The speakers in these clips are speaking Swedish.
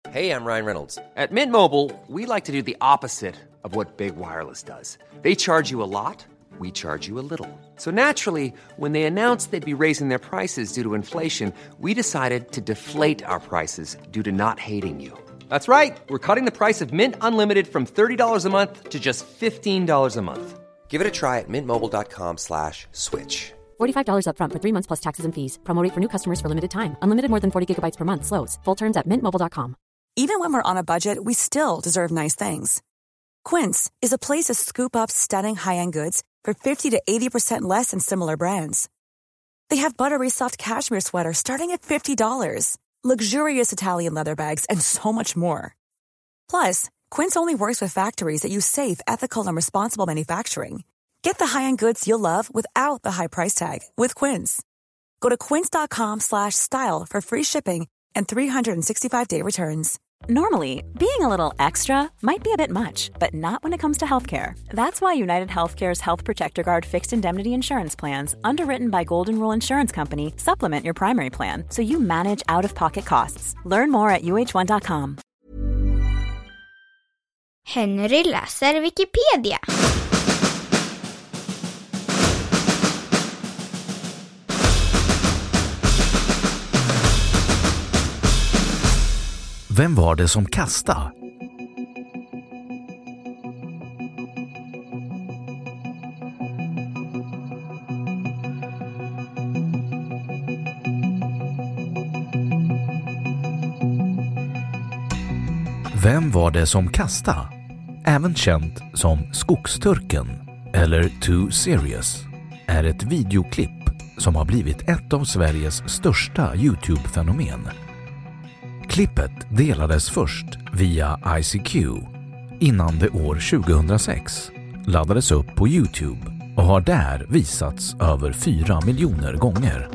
Hey, I'm Ryan Reynolds. At Mint Mobile, we like to do the opposite of what Big Wireless does. They charge you a lot, we charge you a little. So naturally, when they announced they'd be raising their prices due to inflation, we decided to deflate our prices due to not hating you. That's right. We're cutting the price of Mint Unlimited from $30 a month to just $15 a month. Give it a try at mintmobile.com/switch. $45 up front for 3 months plus taxes and fees. Promo rate for new customers for limited time. Unlimited more than 40 gigabytes per month. Slows full terms at mintmobile.com. Even when we're on a budget, we still deserve nice things. Quince is a place to scoop up stunning high-end goods for 50 to 80% less than similar brands. They have buttery soft cashmere sweaters starting at $50, luxurious Italian leather bags, and so much more. Plus, Quince only works with factories that use safe, ethical, and responsible manufacturing. Get the high-end goods you'll love without the high price tag with Quince. Go to quince.com/style for free shipping and 365-day returns. Normally, being a little extra might be a bit much, but not when it comes to healthcare. That's why United Healthcare's Health Protector Guard fixed indemnity insurance plans, underwritten by Golden Rule Insurance Company, supplement your primary plan so you manage out-of-pocket costs. Learn more at uh1.com. Henry läser Wikipedia. Vem var det som kastade? Vem var det som kastade? Även känt som Skogsturken eller Too Serious, är ett videoklipp som har blivit ett av Sveriges största YouTube-fenomen. Klippet delades först via ICQ innan det år 2006 laddades upp på YouTube och har där visats över 4 miljoner gånger.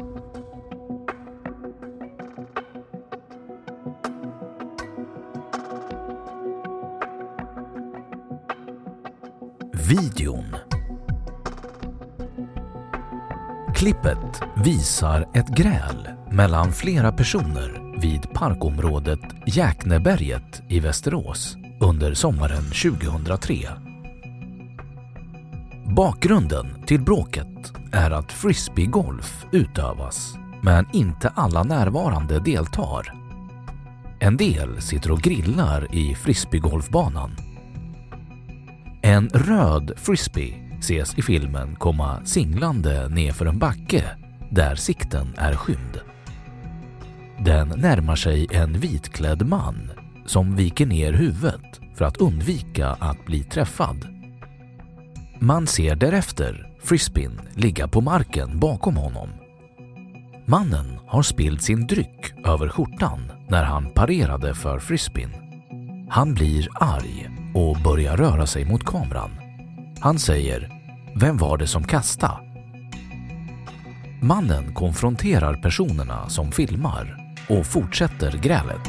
Videon. Klippet visar ett gräl mellan flera personer vid parkområdet Jäkneberget i Västerås under sommaren 2003. Bakgrunden till bråket är att frisbeegolf utövas, men inte alla närvarande deltar. En del sitter och grillar i frisbeegolfbanan. En röd frisbee ses i filmen komma singlande nerför en backe där sikten är skymd. Den närmar sig en vitklädd man som viker ner huvudet för att undvika att bli träffad. Man ser därefter frisbeen ligga på marken bakom honom. Mannen har spillt sin dryck över skjortan när han parerade för frisbeen. Han blir arg och börjar röra sig mot kameran. Han säger: "Vem var det som kastade?" Mannen konfronterar personerna som filmar och fortsätter grälet.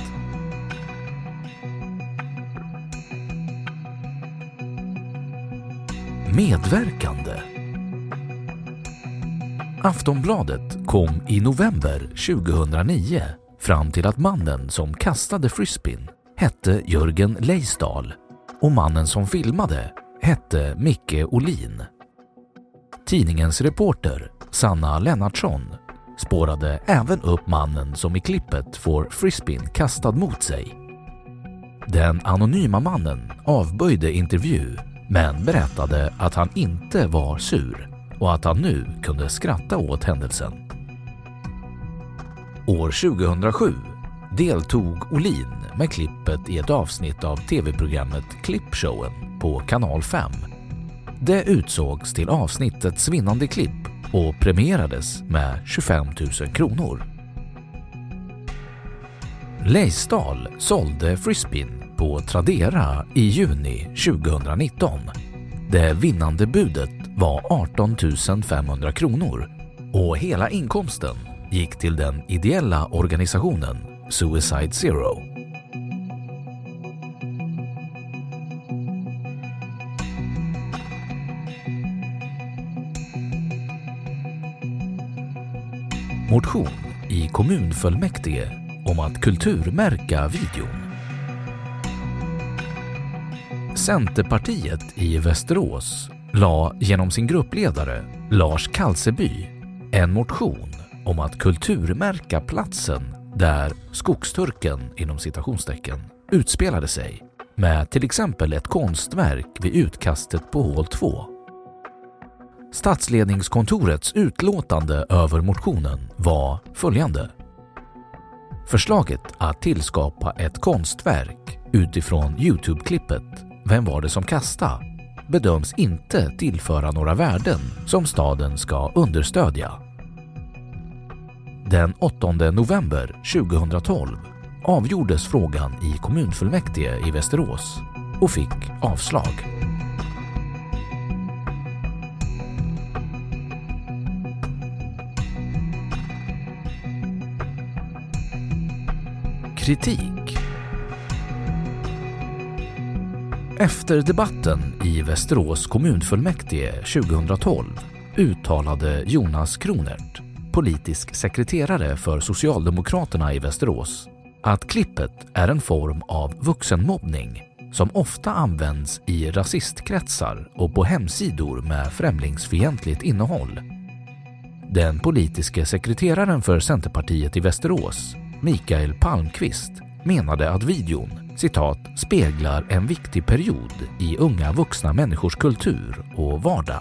Medverkande. Aftonbladet kom i november 2009 fram till att mannen som kastade frisbeen hette Jörgen Leisdahl och mannen som filmade hette Micke Olin. Tidningens reporter Sanna Lennartsson spårade även upp mannen som i klippet får frisbeen kastad mot sig. Den anonyma mannen avböjde intervju men berättade att han inte var sur och att han nu kunde skratta åt händelsen. År 2007 deltog Olin med klippet i ett avsnitt av tv-programmet Klippshowen på Kanal 5. Det utsågs till avsnittets vinnande klipp och premierades med 25 000 kronor. Leisdahl sålde frisbeen på Tradera i juni 2019. Det vinnande budet var 18 500 kronor och hela inkomsten gick till den ideella organisationen Suicide Zero. Motion i kommunfullmäktige om att kulturmärka videon. Centerpartiet i Västerås la genom sin gruppledare Lars Kalseby en motion om att kulturmärka platsen där skogsturken inom citationstecken utspelade sig med till exempel ett konstverk vid utkastet på hål 2. Statsledningskontorets utlåtande över motionen var följande. Förslaget att tillskapa ett konstverk utifrån YouTube-klippet Vem var det som kastade bedöms inte tillföra några värden som staden ska understödja. Den 8 november 2012 avgjordes frågan i kommunfullmäktige i Västerås och fick avslag. Kritik. Efter debatten i Västerås kommunfullmäktige 2012 uttalade Jonas Kronert, politisk sekreterare för Socialdemokraterna i Västerås, att klippet är en form av vuxenmobbning som ofta används i rasistkretsar och på hemsidor med främlingsfientligt innehåll. Den politiske sekreteraren för Centerpartiet i Västerås, Mikael Palmqvist, menade att videon, citat, speglar en viktig period i unga vuxna människors kultur och vardag.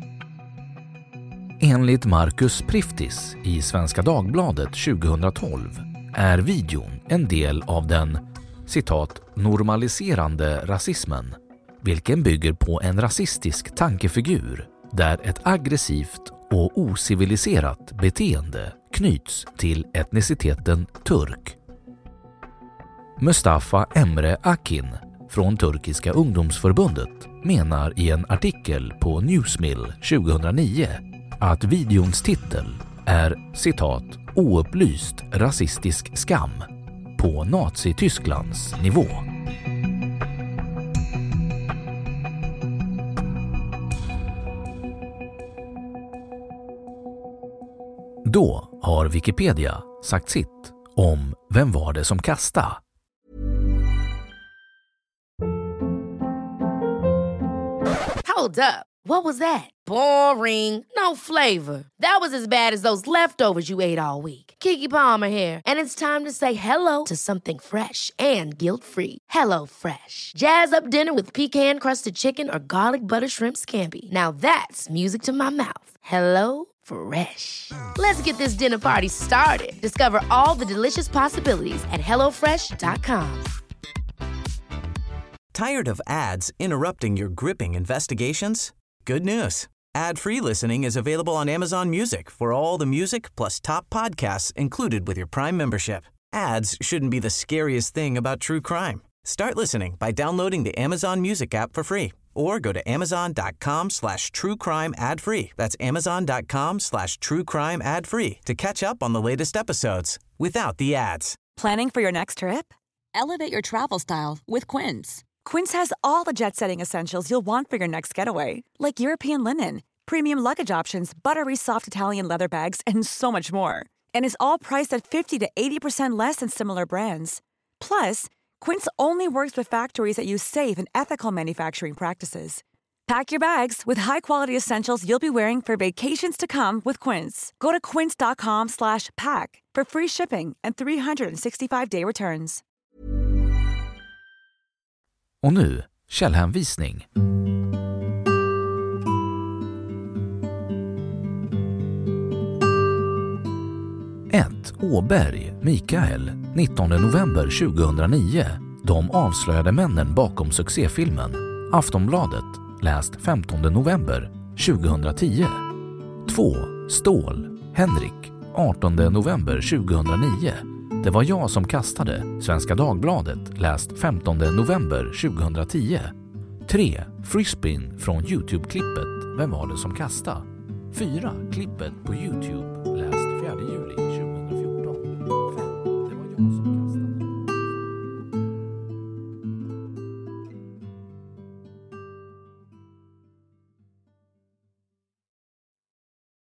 Enligt Marcus Priftis i Svenska Dagbladet 2012 är videon en del av den, citat, normaliserande rasismen, vilken bygger på en rasistisk tankefigur där ett aggressivt och ociviliserat beteende knyts till etniciteten turk. Mustafa Emre Akin från Turkiska ungdomsförbundet menar i en artikel på Newsmill 2009 att videons titel är, citat, oupplyst rasistisk skam på Nazi-Tysklands nivå. Då har Wikipedia sagt sitt om Vem var det som kastade? Hold up. What was that? Boring. No flavor. That was as bad as those leftovers you ate all week. Keke Palmer here, and it's time to say hello to something fresh and guilt-free. Hello Fresh. Jazz up dinner with pecan-crusted chicken or garlic butter shrimp scampi. Now that's music to my mouth. Hello Fresh. Let's get this dinner party started. Discover all the delicious possibilities at hellofresh.com. Tired of ads interrupting your gripping investigations? Good news. Ad-free listening is available on Amazon Music for all the music plus top podcasts included with your Prime membership. Ads shouldn't be the scariest thing about true crime. Start listening by downloading the Amazon Music app for free or go to amazon.com/truecrime ad-free. That's amazon.com/truecrime ad-free to catch up on the latest episodes without the ads. Planning for your next trip? Elevate your travel style with Quince. Quince has all the jet-setting essentials you'll want for your next getaway, like European linen, premium luggage options, buttery soft Italian leather bags, and so much more. And is all priced at 50 to 80% less than similar brands. Plus, Quince only works with factories that use safe and ethical manufacturing practices. Pack your bags with high-quality essentials you'll be wearing for vacations to come with Quince. Go to quince.com/pack for free shipping and 365-day returns. Och nu, källhänvisning. Åberg, Mikael, 19 november 2009. De avslöjade männen bakom succéfilmen. Aftonbladet, läst 15 november 2010. 2. Ståhl, Henrik, 18 november 2009. Det var jag som kastade. Svenska Dagbladet, läst 15 november 2010. 3. Frisbeen från YouTube-klippet Vem var det som kastade? 4. Klippet på YouTube, läst